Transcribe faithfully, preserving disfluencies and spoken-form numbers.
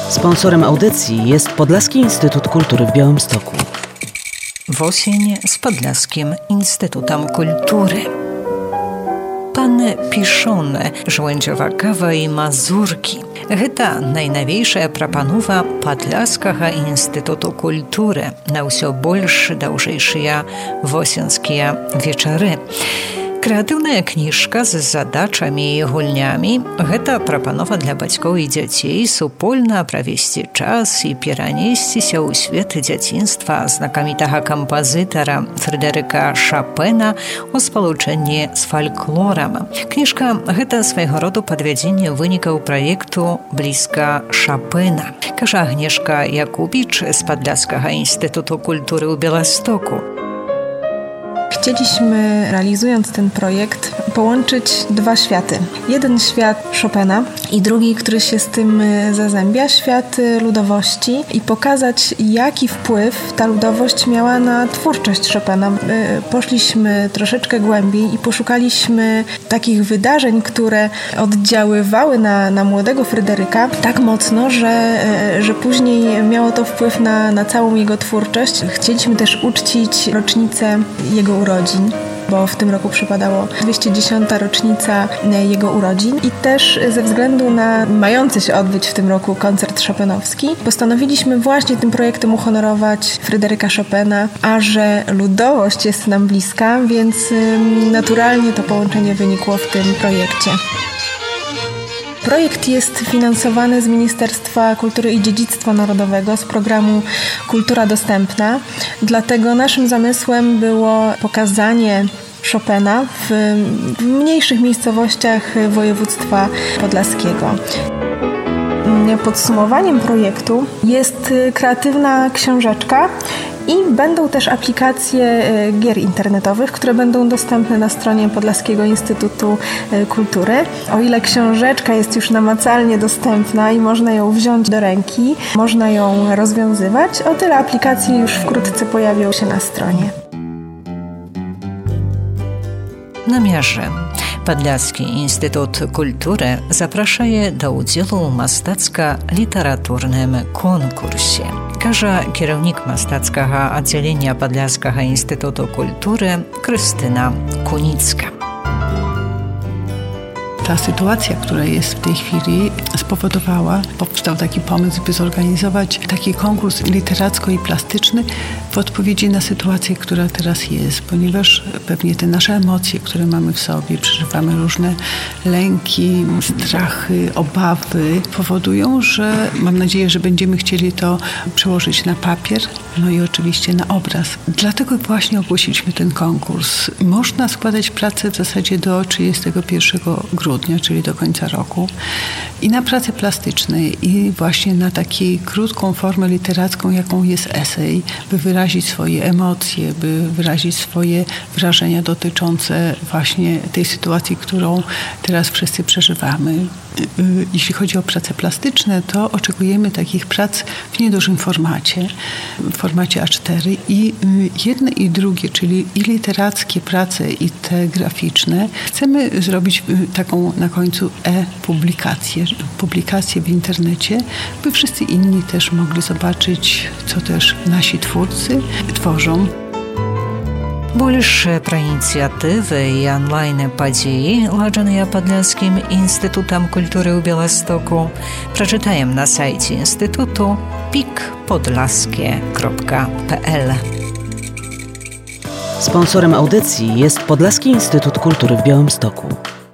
Sponsorem audycji jest Podlaski Instytut Kultury w Białymstoku. Wosień z Podlaskim Instytutem Kultury. Pan piszone Żłędziowa kawa i mazurki. Гэта найнавейшая прапанова Падляскага інстытуту культуры на ўсё больш даўжэйшыя восеньскія вечары. Крэатыўная кніжка з задачамі і гульнямі – гэта прапанова для бацькоў і дзяцей супольна правесці час і перанесціся ў свет дзяцінства знакамітага кампазітара Фрэдэрыка Шопена ў спалучэнні з фальклорам. Кніжка – гэта свайго роду падвядзенне вынікаў праекту «Блізка Шопена», кажа Агнешка Якубіч z Podlaskiego Instytutu Kultury w Białymstoku. Chcieliśmy, realizując ten projekt, połączyć dwa światy. Jeden świat Chopina i drugi, który się z tym zazębia, świat ludowości, i pokazać, jaki wpływ ta ludowość miała na twórczość Chopina. Poszliśmy troszeczkę głębiej i poszukaliśmy takich wydarzeń, które oddziaływały na, na młodego Fryderyka tak mocno, że, że później miało to wpływ na, na całą jego twórczość. Chcieliśmy też uczcić rocznicę jego urodzin, bo w tym roku przypadało dwieście dziesiąta rocznica jego urodzin, i też ze względu na mający się odbyć w tym roku koncert chopinowski postanowiliśmy właśnie tym projektem uhonorować Fryderyka Chopina, a że ludowość jest nam bliska, więc naturalnie to połączenie wynikło w tym projekcie. Projekt jest finansowany z Ministerstwa Kultury i Dziedzictwa Narodowego z programu Kultura Dostępna. Dlatego naszym zamysłem było pokazanie Chopina w, w mniejszych miejscowościach województwa podlaskiego. Podsumowaniem projektu jest kreatywna książeczka i będą też aplikacje gier internetowych, które będą dostępne na stronie Podlaskiego Instytutu Kultury. O ile książeczka jest już namacalnie dostępna i można ją wziąć do ręki, można ją rozwiązywać, o tyle aplikacje już wkrótce pojawią się na stronie. Na miarze Podlaski Instytut Kultury zaprasza je do udziału w mastacko-literaturnym konkursie. Кажа кіраўнік мастацкага аддзялення Падляскага Інстытуту Kultury Krystyna Kunicka. Ta sytuacja, która jest w tej chwili, spowodowała, powstał taki pomysł, by zorganizować taki konkurs literacko i plastyczny w odpowiedzi na sytuację, która teraz jest, ponieważ pewnie te nasze emocje, które mamy w sobie, przeżywamy różne lęki, strachy, obawy, powodują, że mam nadzieję, że będziemy chcieli to przełożyć na papier, no i oczywiście na obraz. Dlatego właśnie ogłosiliśmy ten konkurs. Można składać pracę w zasadzie do trzydziestego pierwszego grudnia, czyli do końca roku, i na prace plastyczne, i właśnie na taką krótką formę literacką, jaką jest esej, by wyrazić swoje emocje, by wyrazić swoje wrażenia dotyczące właśnie tej sytuacji, którą teraz wszyscy przeżywamy. Jeśli chodzi o prace plastyczne, to oczekujemy takich prac w niedużym formacie, w formacie A cztery, i jedne i drugie, czyli i literackie prace, i te graficzne, chcemy zrobić taką na końcu e-publikację, publikację w internecie, by wszyscy inni też mogli zobaczyć, co też nasi twórcy tworzą. Больш пра ініцыятывы і онлайн-падзеі, ладжаныя Падляскім Інстытутам Культуры ў Białymstoku, прачытаем на сайце інстытуту пик podlaskie kropka p l. Sponsorem audycji jest Podlaski Instytut Kultury w Białymstoku.